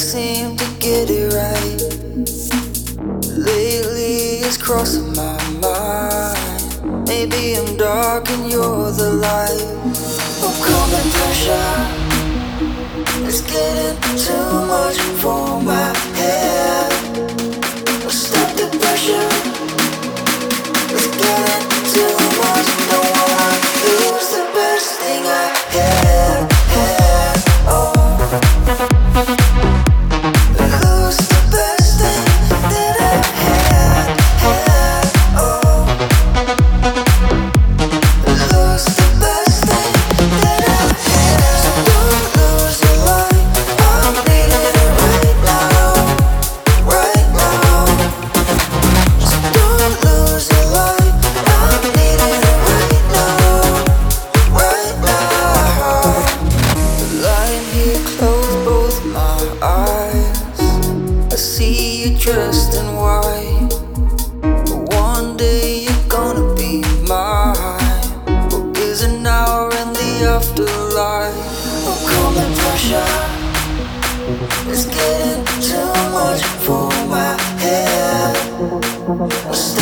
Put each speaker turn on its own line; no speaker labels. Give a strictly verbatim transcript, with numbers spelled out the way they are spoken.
seem to get it right. Lately it's crossing my mind. Maybe I'm dark and you're the light. I'm coming pressure. It's getting too much for my head. Stop the pressure. It's getting too much. Don't wanna lose the best thing I had. had. Oh. Lose the best thing that I had. had. Oh. Lose the best thing that I had. So don't lose your light. I'm needing it right now. Right now. So don't lose your light. I'm needing it right now. Right now. Lying here, close both my eyes. I see you dressed in white. But one day you're gonna be mine. What is an hour in the afterlife? I'm coming pressure. It's getting too much for my head.